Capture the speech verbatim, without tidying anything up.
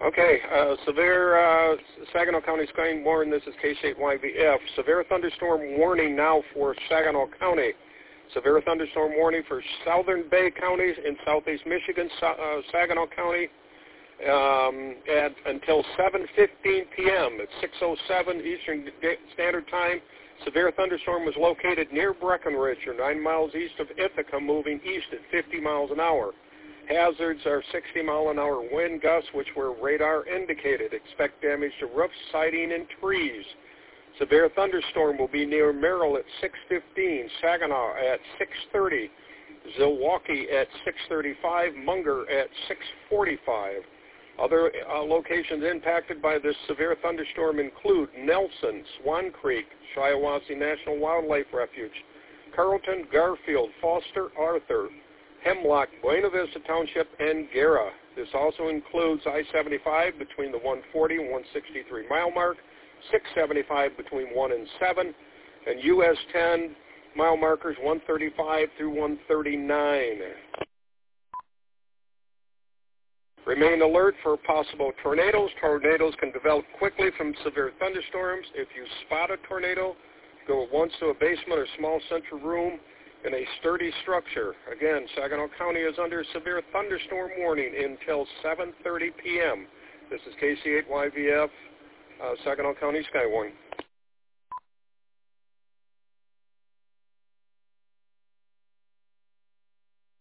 Okay, uh, severe uh, Saginaw County Sky Warning. This is K C eight Y V F. Severe thunderstorm warning now for Saginaw County. Severe thunderstorm warning for southern Bay counties in southeast Michigan, uh, Saginaw County, um, at until seven fifteen p.m. At six oh seven Eastern Standard Time. Severe thunderstorm was located near Breckenridge, or nine miles east of Ithaca, moving east at fifty miles an hour. Hazards are sixty mile an hour wind gusts, which were radar indicated. Expect damage to roofs, siding, and trees. Severe thunderstorm will be near Merrill at six fifteen, Saginaw at six thirty, Zilwaukee at six thirty-five, Munger at six forty-five. Other uh, locations impacted by this severe thunderstorm include Nelson, Swan Creek, Shiawassee National Wildlife Refuge, Carlton, Garfield, Foster, Arthur, Hemlock, Buena Vista Township, and Guerra. This also includes I seventy-five between the one forty and one sixty-three mile mark, six seventy-five between one and seven, and U S ten mile markers one thirty-five through one thirty-nine. Remain alert for possible tornadoes. Tornadoes can develop quickly from severe thunderstorms. If you spot a tornado, go at once to a basement or small central room in a sturdy structure. Again, Saginaw County is under severe thunderstorm warning until seven thirty p.m. This is K C eight Y V F, uh, Saginaw County Sky Warning.